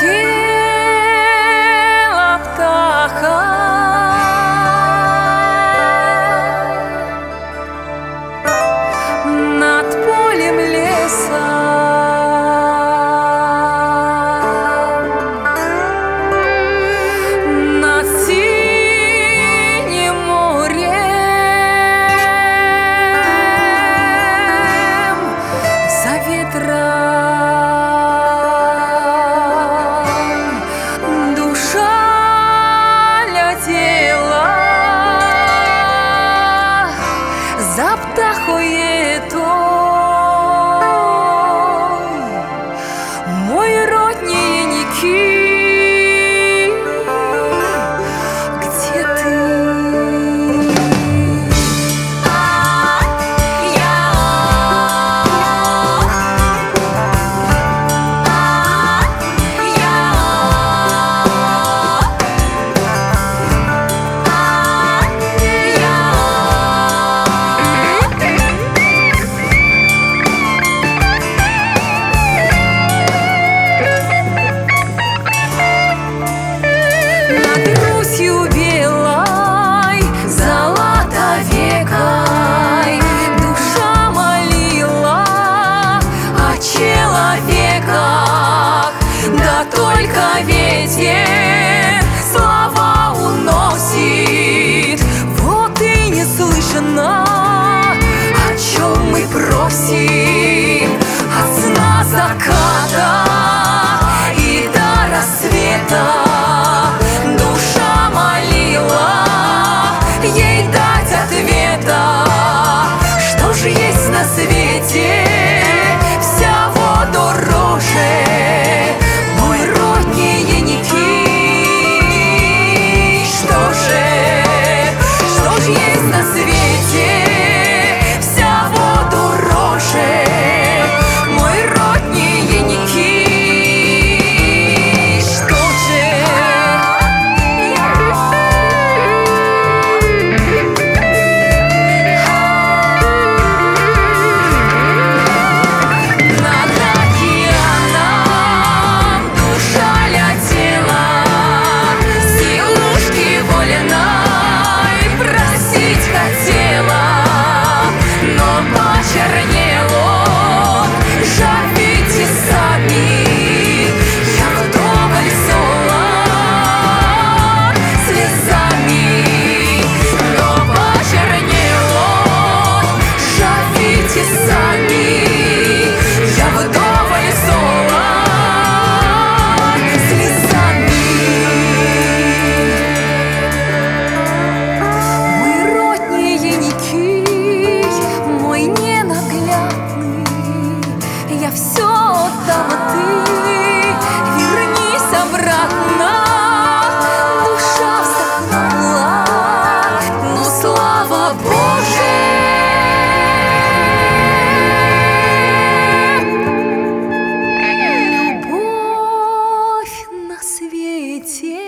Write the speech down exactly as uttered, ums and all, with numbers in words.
Летела птаха над полем леса, над синим морем, за ветром душа летела за птахою той, мой роднее Никит, где ты? Над Русью белой, золотовекой, душа молила о человеках, да только ветер слова уносит. Вот и не слышно, о чем мы просим, от сна заката и до рассвета. Душа молила ей дать ответа, что же есть на свете всего дороже, мой роднее Никит. Что же, что же есть на свете всего дороже, мой роднее Никит. Что же? Над океаном душа летела, силушки вольной просить хотела, но почернело живите сами. Я вдоволь золот слезами, но почернело живите сами. Я вдоволь золот слезами. Мой роднее Никит, мой ненаглядный, я все отдам, а ты вернись обратно. Душа вздохнула, но слава Божия, любовь на свете